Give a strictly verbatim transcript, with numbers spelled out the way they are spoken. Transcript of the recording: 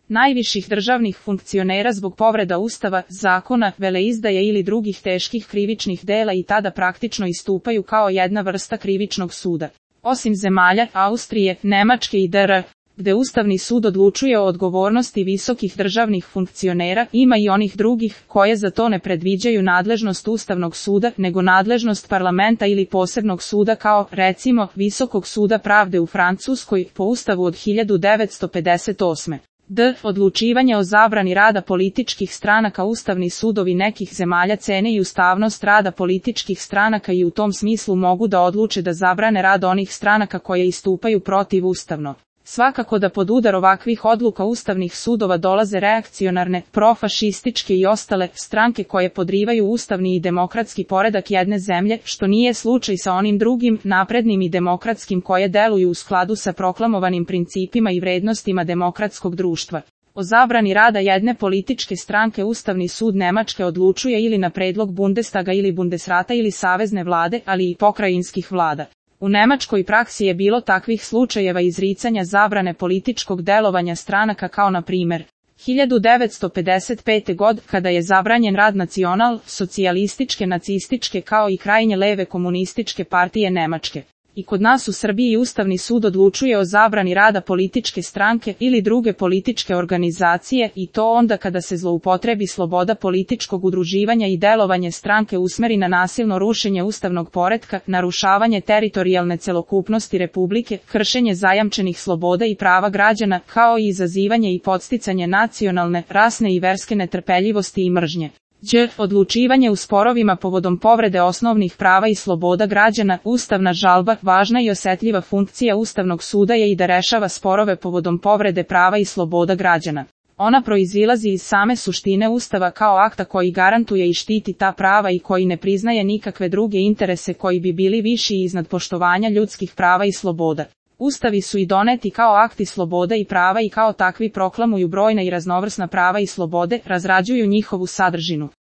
najviših državnih funkcionera zbog povreda Ustava, zakona, veleizdaje ili drugih teških krivičnih dela i tada praktično istupaju kao jedna vrsta krivičnog suda. Osim zemalja Austrije, Nemačke i D R, gde Ustavni sud odlučuje o odgovornosti visokih državnih funkcionera, ima i onih drugih koje za to ne predviđaju nadležnost Ustavnog suda, nego nadležnost parlamenta ili posebnog suda kao, recimo, Visokog suda pravde u Francuskoj, po Ustavu od hiljadu devetsto pedeset osme. D. Odlučivanje o zabrani rada političkih stranaka. Ustavni sudovi nekih zemalja cene i ustavnost rada političkih stranaka i u tom smislu mogu da odluče da zabrane rad onih stranaka koje istupaju protivustavno. Svakako da pod udar ovakvih odluka ustavnih sudova dolaze reakcionarne, profašističke i ostale stranke koje podrivaju ustavni i demokratski poredak jedne zemlje, što nije slučaj sa onim drugim, naprednim i demokratskim koje deluju u skladu sa proklamovanim principima i vrednostima demokratskog društva. O zabrani rada jedne političke stranke Ustavni sud Nemačke odlučuje ili na predlog Bundestaga ili Bundesrata ili savezne vlade, ali i pokrajinskih vlada. U nemačkoj praksi je bilo takvih slučajeva izricanja zabrane političkog delovanja stranaka kao na primjer hiljadu devetsto pedeset pete. god, kada je zabranjen rad nacional, socijalističke, nacističke kao i krajnje leve komunističke partije Nemačke. I kod nas u Srbiji Ustavni sud odlučuje o zabrani rada političke stranke ili druge političke organizacije i to onda kada se zloupotrebi sloboda političkog udruživanja i delovanje stranke usmeri na nasilno rušenje ustavnog poretka, narušavanje teritorijalne celokupnosti Republike, kršenje zajamčenih sloboda i prava građana, kao i izazivanje i podsticanje nacionalne, rasne i verske netrpeljivosti i mržnje. Đ. Odlučivanje u sporovima povodom povrede osnovnih prava i sloboda građana. Ustavna žalba, važna i osetljiva funkcija Ustavnog suda je i da rešava sporove povodom povrede prava i sloboda građana. Ona proizilazi iz same suštine Ustava kao akta koji garantuje i štiti ta prava i koji ne priznaje nikakve druge interese koji bi bili viši iznad poštovanja ljudskih prava i sloboda. Ustavi su i doneti kao akti sloboda i prava i kao takvi proklamuju brojna i raznovrsna prava i slobode, razrađuju njihovu sadržinu.